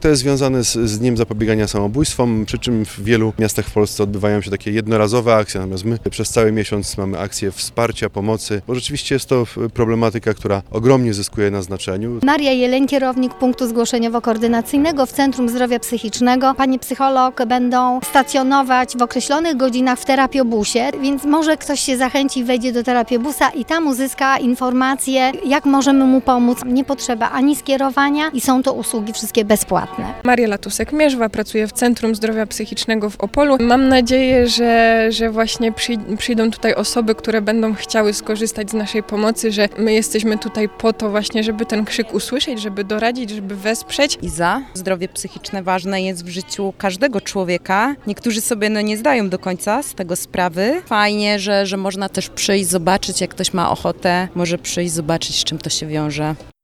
To jest związane z Dniem Zapobiegania Samobójstwom, przy czym w wielu miastach w Polsce odbywają się takie jednorazowe akcje, natomiast my przez cały miesiąc mamy akcje wsparcia, pomocy, bo rzeczywiście jest to problematyka, która ogromnie zyskuje na znaczeniu. Maria Jeleń, kierownik punktu zgłoszeniowo-koordynacyjnego w Centrum Zdrowia Psychicznego. Panie psycholog będą stacjonować w określonych godzinach w terapiobusie, więc może ktoś się zachęci, wejdzie do terapiobusa i tam uzyska informacje, jak możemy mu pomóc. Nie potrzeba ani skierowania i są to usługi wszystkie bezpłatne. Maria Latusek-Mierzwa, pracuję w Centrum Zdrowia Psychicznego w Opolu. Mam nadzieję, że właśnie przyjdą tutaj osoby, które będą chciały skorzystać z naszej pomocy, że my jesteśmy tutaj po to właśnie, żeby ten krzyk usłyszeć, żeby doradzić, żeby wesprzeć. Zdrowie psychiczne ważne jest w życiu każdego człowieka. Niektórzy sobie nie zdają do końca z tego sprawy. Fajnie, że można też przyjść, zobaczyć, jak ktoś ma ochotę, może przyjść, zobaczyć, z czym to się wiąże.